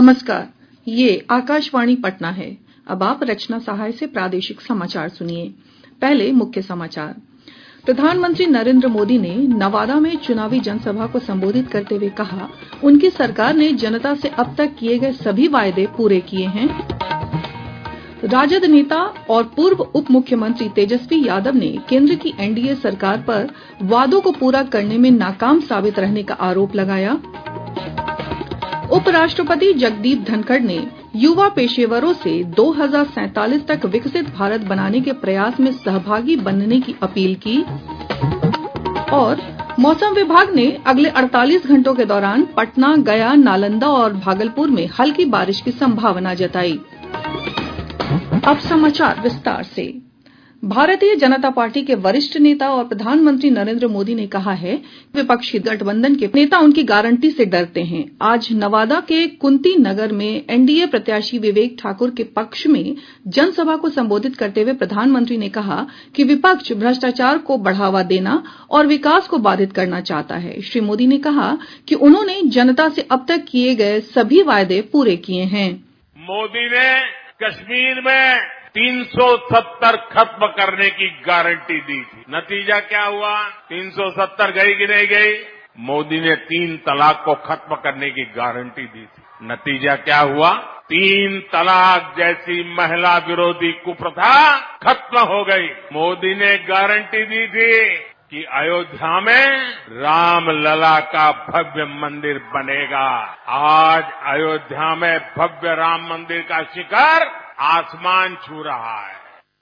नमस्कार, ये आकाशवाणी पटना है। अब आप रचना सहाय से प्रादेशिक समाचार सुनिए। पहले मुख्य समाचार। प्रधानमंत्री नरेंद्र मोदी ने नवादा में चुनावी जनसभा को संबोधित करते हुए कहा, उनकी सरकार ने जनता से अब तक किए गए सभी वायदे पूरे किए हैं। राजद नेता और पूर्व उप मुख्यमंत्री तेजस्वी यादव ने केंद्र की एनडीए सरकार पर वादों को पूरा करने में नाकाम साबित रहने का आरोप लगाया। उपराष्ट्रपति जगदीप धनखड़ ने युवा पेशेवरों से 2047 तक विकसित भारत बनाने के प्रयास में सहभागी बनने की अपील की। और मौसम विभाग ने अगले 48 घंटों के दौरान पटना, गया, नालंदा और भागलपुर में हल्की बारिश की संभावना जताई। अब समाचार विस्तार से। भारतीय जनता पार्टी के वरिष्ठ नेता और प्रधानमंत्री नरेंद्र मोदी ने कहा है, विपक्षी गठबंधन के नेता उनकी गारंटी से डरते हैं। आज नवादा के कुंती नगर में एनडीए प्रत्याशी विवेक ठाकुर के पक्ष में जनसभा को संबोधित करते हुए प्रधानमंत्री ने कहा कि विपक्ष भ्रष्टाचार को बढ़ावा देना और विकास को बाधित करना चाहता है। श्री मोदी ने कहा कि उन्होंने जनता से अब तक किए गए सभी वायदे पूरे किए हैं। मोदी ने कश्मीर में 370 खत्म करने की गारंटी दी थी। नतीजा क्या हुआ? 370 गई कि नहीं गई? मोदी ने 3 तलाक को खत्म करने की गारंटी दी थी। नतीजा क्या हुआ? 3 तलाक जैसी महिला विरोधी कुप्रथा खत्म हो गई। मोदी ने गारंटी दी थी कि अयोध्या में रामलला का भव्य मंदिर बनेगा। आज अयोध्या में भव्य राम मंदिर का शिखर आसमान छू रहा है।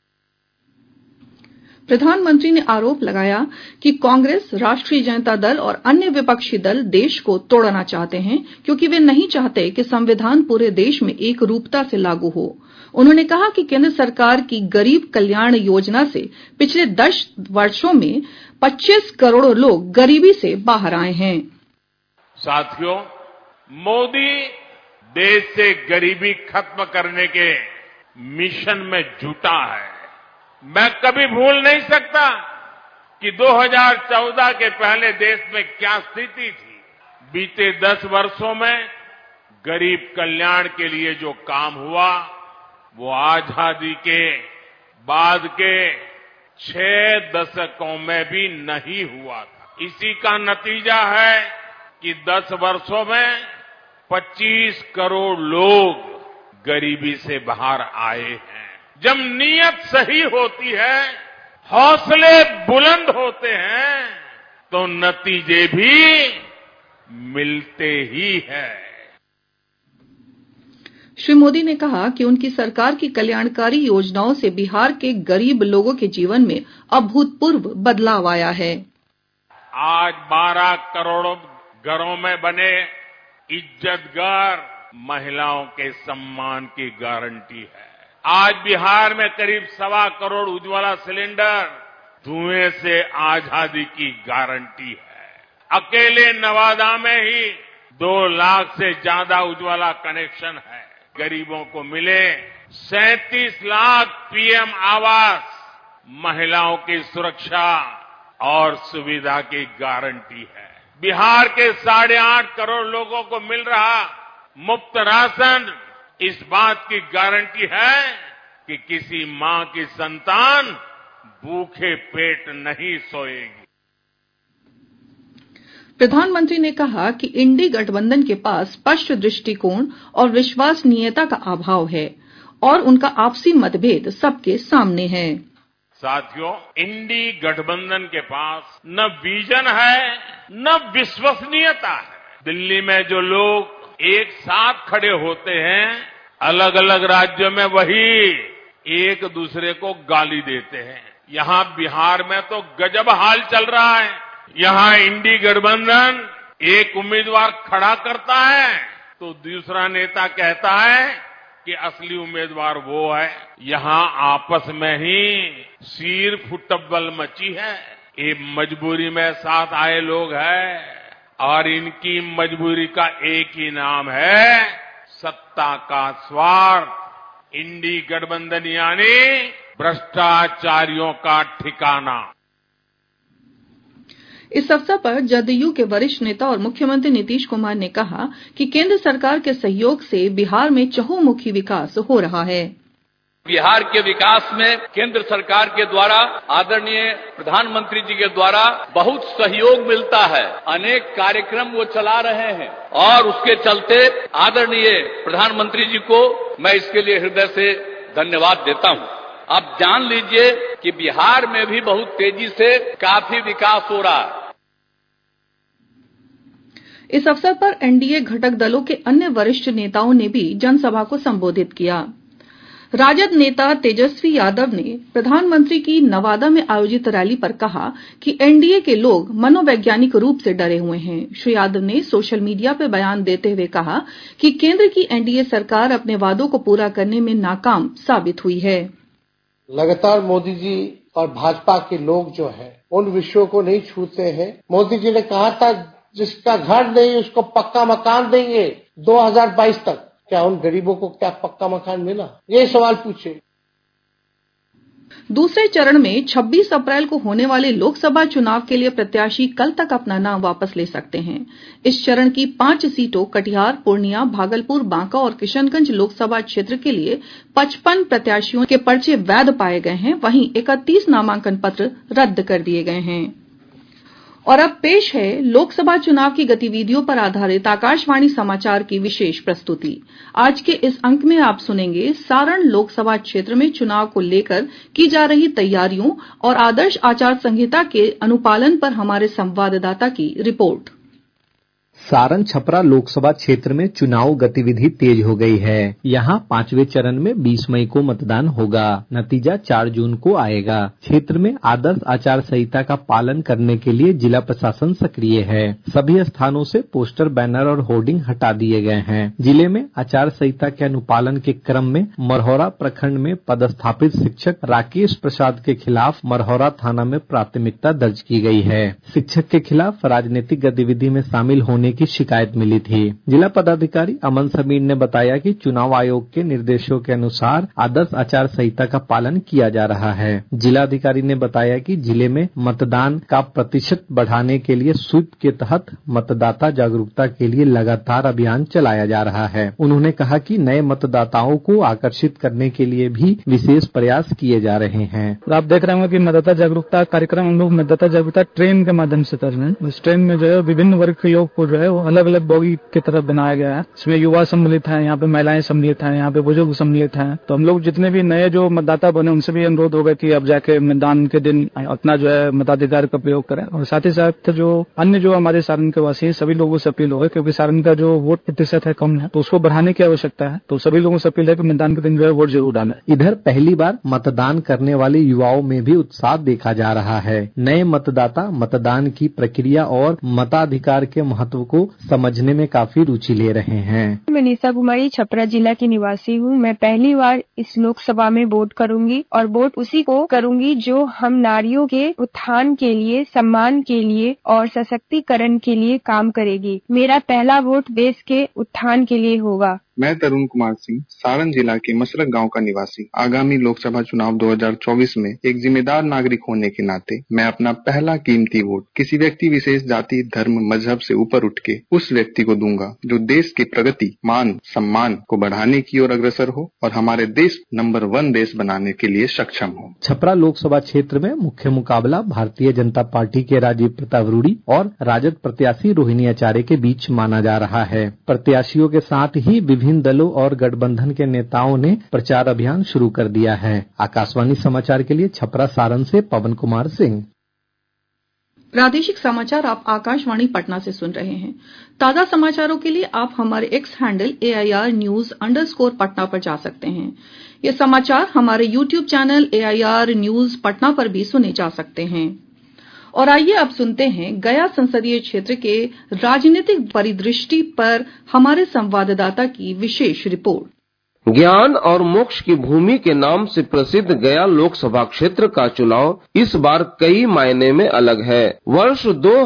प्रधानमंत्री ने आरोप लगाया कि कांग्रेस, राष्ट्रीय जनता दल और अन्य विपक्षी दल देश को तोड़ना चाहते हैं, क्योंकि वे नहीं चाहते कि संविधान पूरे देश में एक रूपता से लागू हो। उन्होंने कहा कि केंद्र सरकार की गरीब कल्याण योजना से पिछले 10 वर्षों में 25 करोड़ लोग गरीबी से बाहर आए हैं। साथियों, मोदी देश से गरीबी खत्म करने के मिशन में जुटा है। मैं कभी भूल नहीं सकता कि 2014 के पहले देश में क्या स्थिति थी। बीते 10 वर्षों में गरीब कल्याण के लिए जो काम हुआ, वो आजादी के बाद के 6 दशकों में भी नहीं हुआ था। इसी का नतीजा है कि 10 वर्षों में 25 करोड़ लोग गरीबी से बाहर आए हैं। जब नीयत सही होती है, हौसले बुलंद होते हैं, तो नतीजे भी मिलते ही हैं। श्री मोदी ने कहा कि उनकी सरकार की कल्याणकारी योजनाओं से बिहार के गरीब लोगों के जीवन में अभूतपूर्व बदलाव आया है। आज 12 करोड़ घरों में बने इज्जतघर महिलाओं के सम्मान की गारंटी है। आज बिहार में करीब 1.25 करोड़ उज्ज्वला सिलेंडर धुएं से आजादी की गारंटी है। अकेले नवादा में ही 2 लाख से ज्यादा उज्ज्वला कनेक्शन है। गरीबों को मिले 37 लाख पीएम आवास, महिलाओं की सुरक्षा और सुविधा की गारंटी है। बिहार के 8.5 करोड़ लोगों को मिल रहा मुफ्त राशन इस बात की गारंटी है कि किसी मां की संतान भूखे पेट नहीं सोएगी। प्रधानमंत्री ने कहा कि इंडी गठबंधन के पास स्पष्ट दृष्टिकोण और विश्वसनीयता का अभाव है और उनका आपसी मतभेद सबके सामने है। साथियों, इंडी गठबंधन के पास न विजन है न विश्वसनीयता है। दिल्ली में जो लोग एक साथ खड़े होते हैं, अलग अलग राज्यों में वही एक दूसरे को गाली देते हैं। यहां बिहार में तो गजब हाल चल रहा है। यहां इंडी गठबंधन एक उम्मीदवार खड़ा करता है तो दूसरा नेता कहता है कि असली उम्मीदवार वो है। यहां आपस में ही सिर फुटबल मची है। ये मजबूरी में साथ आए लोग हैं और इनकी मजबूरी का एक ही नाम है, सत्ता का स्वार्थ। इंडी गठबंधन यानी भ्रष्टाचारियों का ठिकाना। इस अवसर पर जदयू के वरिष्ठ नेता और मुख्यमंत्री नीतीश कुमार ने कहा कि केंद्र सरकार के सहयोग से बिहार में चहुमुखी विकास हो रहा है। बिहार के विकास में केंद्र सरकार के द्वारा आदरणीय प्रधानमंत्री जी के द्वारा बहुत सहयोग मिलता है। अनेक कार्यक्रम वो चला रहे हैं और उसके चलते आदरणीय प्रधानमंत्री जी को मैं इसके लिए हृदय से धन्यवाद देता हूं। आप जान लीजिए कि बिहार में भी बहुत तेजी से काफी विकास हो रहा है। इस अवसर पर एनडीए घटक दलों के अन्य वरिष्ठ नेताओं ने भी जनसभा को संबोधित किया। राजद नेता तेजस्वी यादव ने प्रधानमंत्री की नवादा में आयोजित रैली पर कहा कि एनडीए के लोग मनोवैज्ञानिक रूप से डरे हुए हैं। श्री यादव ने सोशल मीडिया पर बयान देते हुए कहा कि केंद्र की एनडीए सरकार अपने वादों को पूरा करने में नाकाम साबित हुई है। लगातार मोदी जी और भाजपा के लोग जो है उन विषयों को नहीं छूते हैं। मोदी जी ने कहा था जिसका घर नहीं उसको पक्का मकान देंगे 2022 तक। क्या उन गरीबों को क्या पक्का मकान मिला? ये सवाल पूछे। दूसरे चरण में 26 अप्रैल को होने वाले लोकसभा चुनाव के लिए प्रत्याशी कल तक अपना नाम वापस ले सकते हैं। इस चरण की 5 सीटों कटिहार, पूर्णिया, भागलपुर, बांका और किशनगंज लोकसभा क्षेत्र के लिए 55 प्रत्याशियों के पर्चे वैध पाए गए हैं। वहीं 31 नामांकन पत्र रद्द कर दिए गए हैं। और अब पेश है लोकसभा चुनाव की गतिविधियों पर आधारित आकाशवाणी समाचार की विशेष प्रस्तुति। आज के इस अंक में आप सुनेंगे सारण लोकसभा क्षेत्र में चुनाव को लेकर की जा रही तैयारियों और आदर्श आचार संहिता के अनुपालन पर हमारे संवाददाता की रिपोर्ट। सारण छपरा लोकसभा क्षेत्र में चुनाव गतिविधि तेज हो गई है। यहाँ 5वें चरण में 20 मई को मतदान होगा। नतीजा 4 जून को आएगा। क्षेत्र में आदर्श आचार संहिता का पालन करने के लिए जिला प्रशासन सक्रिय है। सभी स्थानों से पोस्टर, बैनर और होर्डिंग हटा दिए गए हैं। जिले में आचार संहिता के अनुपालन के क्रम में मरहौरा प्रखंड में पदस्थापित शिक्षक राकेश प्रसाद के खिलाफ मरहौरा थाना में प्राथमिकता दर्ज की गई है। शिक्षक के खिलाफ राजनीतिक गतिविधि में शामिल होने की शिकायत मिली थी। जिला पदाधिकारी अमन समीर ने बताया कि चुनाव आयोग के निर्देशों के अनुसार आदर्श आचार संहिता का पालन किया जा रहा है। जिलाधिकारी ने बताया कि जिले में मतदान का प्रतिशत बढ़ाने के लिए स्वीप के तहत मतदाता जागरूकता के लिए लगातार अभियान चलाया जा रहा है। उन्होंने कहा कि नए मतदाताओं को आकर्षित करने के लिए भी विशेष प्रयास किए जा रहे हैं। आप देख रहे होंगे कि मतदाता जागरूकता कार्यक्रम हम लोग मतदाता जागरूकता ट्रेन के माध्यम से कर रहे हैं। उस ट्रेन में जो है विभिन्न वर्ग के लोग को जो है वो अलग अलग बोगी की तरफ बनाया गया है। इसमें युवा सम्मिलित है, यहाँ पे महिलाएं सम्मिलित हैं, यहाँ पे बुजुर्ग सम्मिलित हैं। तो हम लोग जितने भी नए जो मतदाता बने उनसे भी अनुरोध होगा कि अब जाके मतदान के दिन अपना जो है मताधिकार का प्रयोग करें। और साथ ही साथ जो अन्य जो हमारे सारण के वासी हैं सभी लोगों से अपील होगा, क्योंकि सारण का जो वोट प्रतिशत है कम है तो उसको बढ़ाने की आवश्यकता है। तो सभी लोगों से अपील है कि मतदान के दिन जो है वोट जरूर डालें। इधर पहली बार मतदान करने वाले युवाओं में भी उत्साह देखा जा रहा है। नए मतदाता मतदान की प्रक्रिया और मताधिकार के महत्व को समझने में काफी रुचि ले रहे हैं। मैं निशा कुमारी छपरा जिला की निवासी हूँ। मैं पहली बार इस लोकसभा में वोट करूंगी और वोट उसी को करूंगी जो हम नारियों के उत्थान के लिए, सम्मान के लिए और सशक्तिकरण के लिए काम करेगी। मेरा पहला वोट देश के उत्थान के लिए होगा। मैं तरुण कुमार सिंह सारण जिला के मसरक गांव का निवासी। आगामी लोकसभा चुनाव 2024 में एक जिम्मेदार नागरिक होने के नाते मैं अपना पहला कीमती वोट किसी व्यक्ति विशेष, जाति, धर्म, मजहब से ऊपर उठ के उस व्यक्ति को दूंगा जो देश की प्रगति, मान, सम्मान को बढ़ाने की ओर अग्रसर हो और हमारे देश नंबर 1 देश बनाने के लिए सक्षम हो। छपरा लोकसभा क्षेत्र में मुख्य मुकाबला भारतीय जनता पार्टी के राजीव प्रताप रूडी और राजद प्रत्याशी रोहिणी आचार्य के बीच माना जा रहा है। प्रत्याशियों के साथ ही विभिन्न दलों और गठबंधन के नेताओं ने प्रचार अभियान शुरू कर दिया है। आकाशवाणी समाचार के लिए छपरा सारण से पवन कुमार सिंह। प्रादेशिक समाचार आप आकाशवाणी पटना से सुन रहे हैं। ताजा समाचारों के लिए आप हमारे एक्स हैंडल AIR_News_ पटना पर जा सकते हैं। ये समाचार हमारे YouTube channel AIR News Patna पर भी सुने जा सकते हैं। और आइए अब सुनते हैं गया संसदीय क्षेत्र के राजनीतिक परिदृष्टि पर हमारे संवाददाता की विशेष रिपोर्ट। ज्ञान और मोक्ष की भूमि के नाम से प्रसिद्ध गया लोकसभा क्षेत्र का चुनाव इस बार कई मायने में अलग है। वर्ष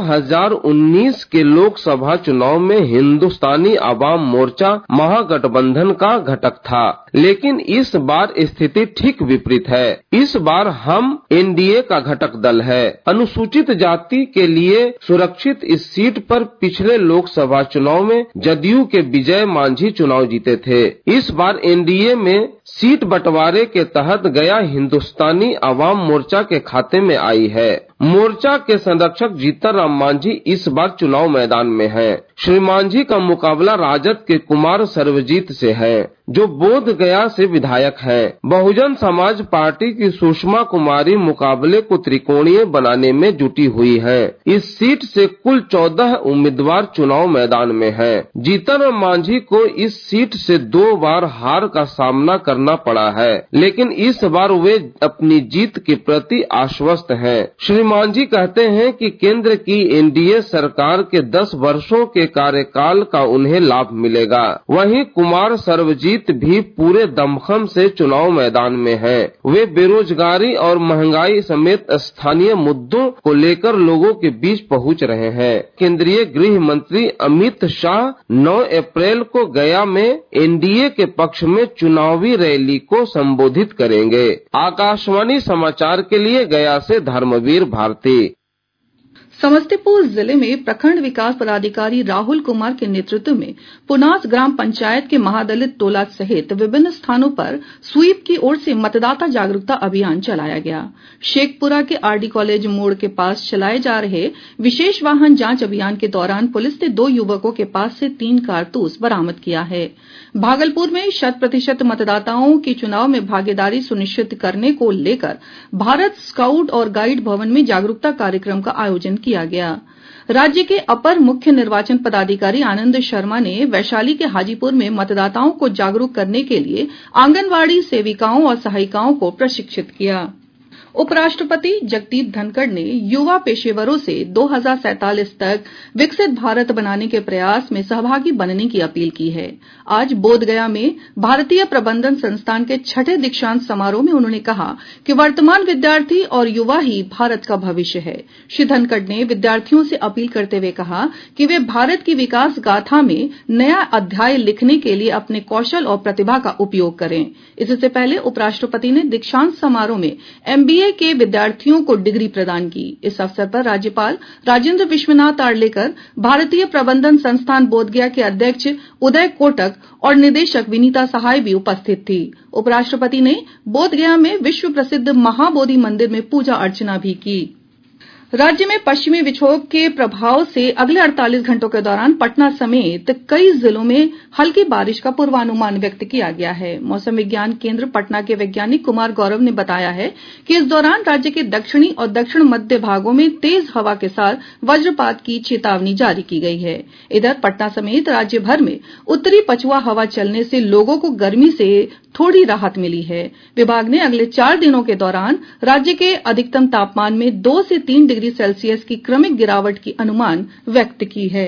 2019 के लोकसभा चुनाव में हिंदुस्तानी आवाम मोर्चा महागठबंधन का घटक था, लेकिन इस बार स्थिति ठीक विपरीत है। इस बार हम एनडीए का घटक दल है। अनुसूचित जाति के लिए सुरक्षित इस सीट पर पिछले लोकसभा चुनाव में जदयू के विजय मांझी चुनाव जीते थे। इस बार एनडीए में सीट बंटवारे के तहत गया हिंदुस्तानी आवाम मोर्चा के खाते में आई है। मोर्चा के संरक्षक जीतन राम मांझी इस बार चुनाव मैदान में हैं। श्री मांझी का मुकाबला राजद के कुमार सर्वजीत से है, जो बोध गया से विधायक हैं। बहुजन समाज पार्टी की सुषमा कुमारी मुकाबले को त्रिकोणीय बनाने में जुटी हुई हैं। इस सीट से कुल 14 उम्मीदवार चुनाव मैदान में हैं। जीतन राम मांझी को इस सीट से 2 बार हार का सामना करना पड़ा है, लेकिन इस बार वे अपनी जीत के प्रति आश्वस्त हैं। श्री मांझी कहते हैं कि केंद्र की एनडीए सरकार के 10 वर्षों के कार्यकाल का उन्हें लाभ मिलेगा। वहीं कुमार सर्वजीत भी पूरे दमखम से चुनाव मैदान में हैं। वे बेरोजगारी और महंगाई समेत स्थानीय मुद्दों को लेकर लोगों के बीच पहुंच रहे हैं। केंद्रीय गृह मंत्री अमित शाह 9 अप्रैल को गया में एनडीए के पक्ष में चुनावी रैली को संबोधित करेंगे। आकाशवाणी समाचार के लिए गया से धर्मवीर भारती। समस्तीपुर जिले में प्रखंड विकास पदाधिकारी राहुल कुमार के नेतृत्व में पुनास ग्राम पंचायत के महादलित टोला सहित विभिन्न स्थानों पर स्वीप की ओर से मतदाता जागरूकता अभियान चलाया गया। शेखपुरा के आरडी कॉलेज मोड़ के पास चलाए जा रहे विशेष वाहन जांच अभियान के दौरान पुलिस ने 2 युवकों के पास से 3 कारतूस बरामद किया है। भागलपुर में 100% मतदाताओं की चुनाव में भागीदारी सुनिश्चित करने को लेकर भारत स्काउट और गाइड भवन में जागरूकता कार्यक्रम का आयोजन किया गया। राज्य के अपर मुख्य निर्वाचन पदाधिकारी आनंद शर्मा ने वैशाली के हाजीपुर में मतदाताओं को जागरूक करने के लिए आंगनवाड़ी सेविकाओं और सहायिकाओं को प्रशिक्षित किया। उपराष्ट्रपति जगदीप धनखड़ ने युवा पेशेवरों से 2047 तक विकसित भारत बनाने के प्रयास में सहभागी बनने की अपील की है। आज बोधगया में भारतीय प्रबंधन संस्थान के 6ठे दीक्षांत समारोह में उन्होंने कहा कि वर्तमान विद्यार्थी और युवा ही भारत का भविष्य है। श्री धनखड़ ने विद्यार्थियों से अपील करते हुए कहा कि वे भारत की विकास गाथा में नया अध्याय लिखने के लिए अपने कौशल और प्रतिभा का उपयोग करें। इससे पहले उपराष्ट्रपति ने दीक्षांत समारोह में MBA के विद्यार्थियों को डिग्री प्रदान की। इस अवसर पर राज्यपाल राजेंद्र विश्वनाथ आर्लेकर, भारतीय प्रबंधन संस्थान बोधगया के अध्यक्ष उदय कोटक और निदेशक विनीता सहाय भी उपस्थित थी। उपराष्ट्रपति ने बोधगया में विश्व प्रसिद्ध महाबोधि मंदिर में पूजा अर्चना भी की। राज्य में पश्चिमी विक्षोभ के प्रभाव से अगले 48 घंटों के दौरान पटना समेत कई जिलों में हल्की बारिश का पूर्वानुमान व्यक्त किया गया है। मौसम विज्ञान केंद्र पटना के वैज्ञानिक कुमार गौरव ने बताया है कि इस दौरान राज्य के दक्षिणी और दक्षिण मध्य भागों में तेज हवा के साथ वज्रपात की चेतावनी जारी की गई है। इधर पटना समेत राज्य भर में उत्तरी पछुआ हवा चलने से लोगों को गर्मी से थोड़ी राहत मिली है। विभाग ने अगले 4 दिनों के दौरान राज्य के अधिकतम तापमान में 2 से 3 डिग्री सेल्सियस की क्रमिक गिरावट की अनुमान व्यक्त की है।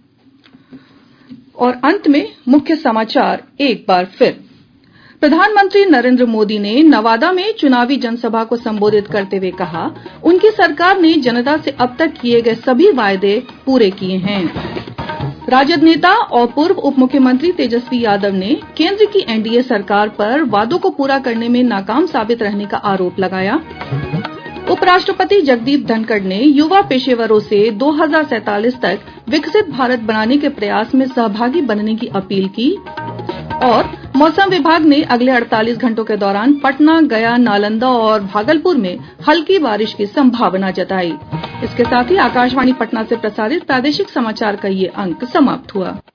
और अंत में मुख्य समाचार एक बार फिर। प्रधानमंत्री नरेंद्र मोदी ने नवादा में चुनावी जनसभा को संबोधित करते हुए कहा, उनकी सरकार ने जनता से अब तक किए गए सभी वायदे पूरे किए हैं। राजद नेता और पूर्व उप मुख्यमंत्री तेजस्वी यादव ने केंद्र की एनडीए सरकार पर वादों को पूरा करने में नाकाम साबित रहने का आरोप लगाया। उपराष्ट्रपति जगदीप धनखड़ ने युवा पेशेवरों से 2047 तक विकसित भारत बनाने के प्रयास में सहभागी बनने की अपील की। और मौसम विभाग ने अगले 48 घंटों के दौरान पटना, गया, नालंदा और भागलपुर में हल्की बारिश की संभावना जताई। इसके साथ ही आकाशवाणी पटना से प्रसारित प्रादेशिक समाचार का ये अंक समाप्त हुआ।